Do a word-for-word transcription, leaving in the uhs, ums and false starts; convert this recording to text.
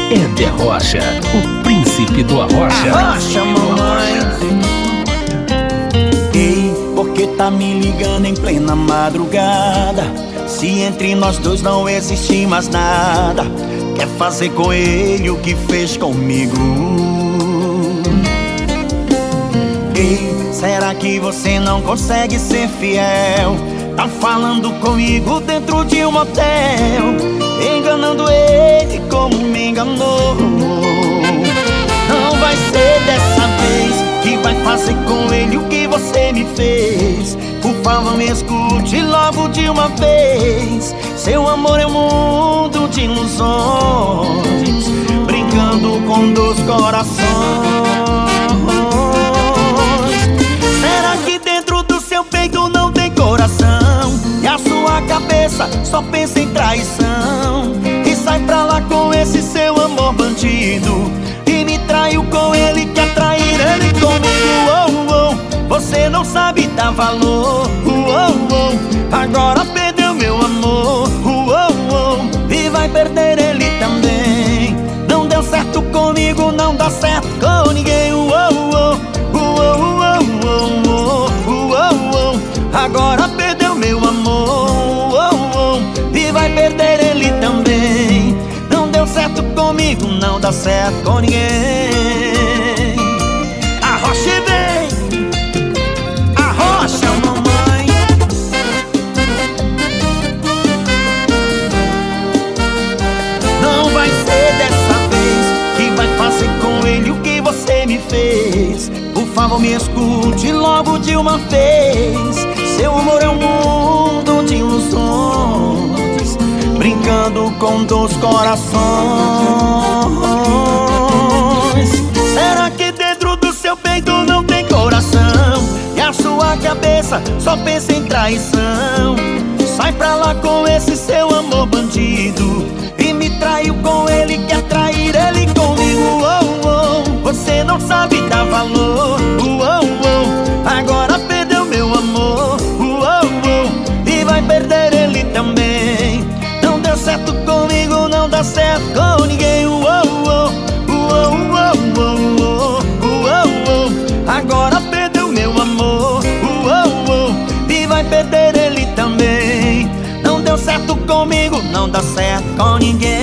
Éder Rocha, o príncipe do arrocha. Arrocha, mamãe. Ei, por que tá me ligando em plena madrugada? Se entre nós dois não existe mais nada, quer fazer com ele o que fez comigo? Ei, será que você não consegue ser fiel? Tá falando comigo dentro de um motel, enganando ele como me enganou. Não vai ser dessa vez que vai fazer com ele o que você me fez. Por favor, me escute logo de uma vez. Seu amor é um mundo de ilusões, brincando com dois corações. Será que dentro do seu peito não tem coração? E a sua cabeça só pensa em traição? E sai pra lá com esse seu amor bandido, e me traiu com ele, quer trair ele comigo. Oh, oh, você não sabe dar valor. Oh, oh, agora perdeu meu amor. Oh, oh, e vai perder ele também. Não deu certo comigo, não dá certo com ninguém. Oh, oh, oh, oh, oh, oh, oh, oh, agora perdeu meu amor. Oh, oh, e vai perder ele também. Não deu certo comigo, não dá certo com ninguém. Arrocha vem, arrocha, mamãe. Não vai ser dessa vez que vai fazer com ele o que você me fez. Por favor, me escute logo de uma vez. Seu amor é um mundo de ilusões, brincando com dois corações. Será que dentro do seu peito não tem coração? E a sua cabeça só pensa em traição? Sai pra lá com esse seu amor bandido, e me traiu com ele, quer trair ele comigo. Oh, oh, você não sabe dar valor. Oh, oh, agora perdeu meu amor. Oh, oh, e vai perder ele também. Não deu certo comigo, não dá certo com ninguém. Oh, oh, oh, oh, oh, oh, oh, agora perdeu meu amor. Oh, oh, e vai perder ele também. Não deu certo comigo, não dá certo com ninguém.